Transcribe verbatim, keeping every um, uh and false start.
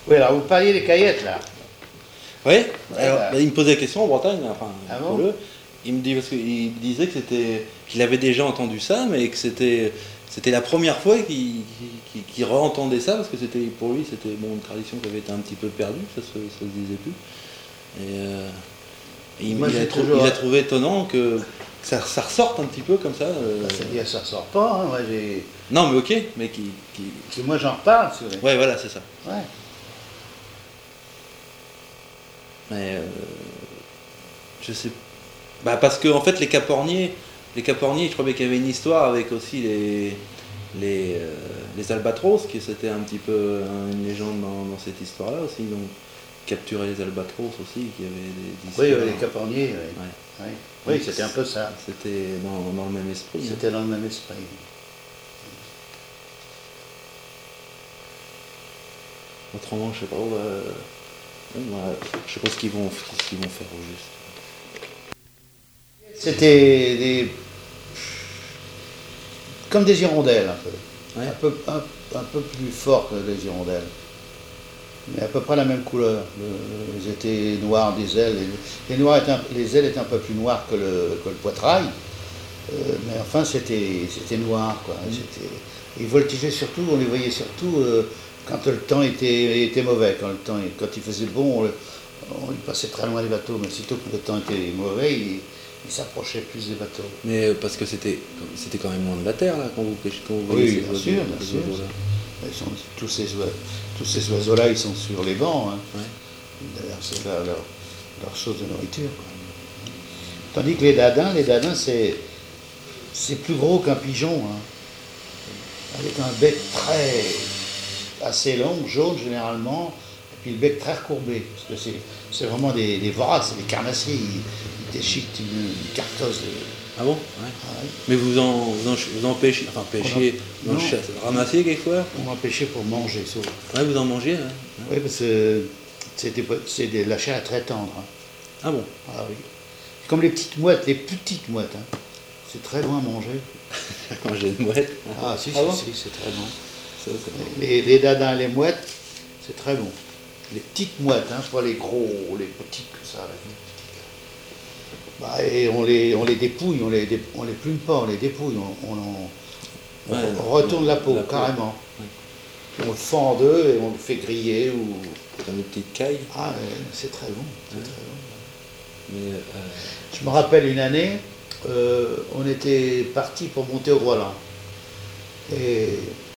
Oui, alors vous parliez des caillettes, là. Oui, Ouais, alors bah. il me posait la question en Bretagne, enfin, Ah pour bon le, il me dit, parce qu'il disait que c'était, qu'il avait déjà entendu ça, mais que c'était, c'était la première fois qu'il, qu'il, qu'il re-entendait ça, parce que c'était, pour lui, c'était bon, une tradition qui avait été un petit peu perdue, ça se, ça se disait plus. Et, euh, et il, Moi, il, a j'ai trou- toujours- il a trouvé étonnant que, que ça, ça ressorte un petit peu comme ça. euh, C'est-à-dire, ça sort pas, hein. Moi, j'ai... Non, mais ok, mais qui, qui... Parce que moi, j'en reparle, si vous voulez. Ouais, voilà, c'est ça. Ouais. Mais euh, je sais, bah parce que en fait les caporniers, les caporniers, je croyais qu'il y avait une histoire avec aussi les les, euh, les albatros, qui c'était un petit peu hein, une légende dans, dans cette histoire-là aussi, donc capturer les albatros aussi, qui avait des, des Oui, histoires. oui, les caporniers, oui. Ouais. Oui, oui, c'était un peu ça. C'était dans, dans le même esprit. hein. C'était dans le même esprit. Autrement, je sais pas. euh, ouais, je sais pas ce qu'ils vont, ce qu'ils vont faire au juste. C'était des... comme des hirondelles, un peu. Ouais. Un peu, un, un peu plus fort que des hirondelles. Mais à peu près la même couleur. Le- ils étaient noirs des ailes. Les, les noirs étaient un- les ailes étaient un peu plus noires que le, que le poitrail. Euh, mais enfin, c'était c'était noir, quoi. Mm. C'était- Ils voltigeaient surtout, on les voyait surtout euh, quand le temps était, était mauvais. Quand, le temps, quand il faisait bon, on, le- on y passait très loin des bateaux. Mais sitôt que le temps était mauvais, ils ils s'approchaient plus des bateaux. Mais euh, parce que c'était, c'était quand même loin de la terre là quand vous pêchez, quand vous Oui, voyez ces bien oiseaux- sûr, bien ces sûr. oiseaux-là. Ils sont, tous ces, oiseaux, tous ces oiseaux-là, ils sont sur les bancs. hein. Ouais. D'ailleurs, c'est leur, leur, leur chose de nourriture. quoi. Tandis que les dadins, les dadins, c'est, c'est plus gros qu'un pigeon. hein. Avec un bec très assez long, jaune généralement, et puis le bec très recourbé. Parce que c'est, c'est vraiment des, des voraces, c'est des carnassiers. Ils, ils déchiquetent une, une cartosse de. Ah bon ouais. Ah, Mais vous en, vous en, vous en pêchez, enfin pêchez, vous en Non. chassez- ramassez quelquefois on m'empêchait pour manger, sauf. Ouais, vous en mangez hein. Oui, parce que c'est, des, c'est des, la chair est très tendre. hein. Ah bon Ah oui. Comme les petites mouettes, les petites mouettes. hein. C'est très bon à manger. Quand j'ai une mouette. Ah si, Ah si, bon si, c'est très bon. Ça, c'est- Les, les dadins, les mouettes, c'est très bon. Les petites mouettes, hein, pas les gros, les petites que ça. là. Bah, et on les, on les dépouille, on les, dé- on les plume pas, on les dépouille, on, on, en- on Ouais, retourne la peau, la peau. carrément. Ouais. Puis on le fend en deux et on le fait griller ou. Comme des petites cailles. Ah, ouais, c'est très bon, c'est Ouais. très bon. Mais euh, Je me rappelle une année, euh, on était parti pour monter au Groenland. Et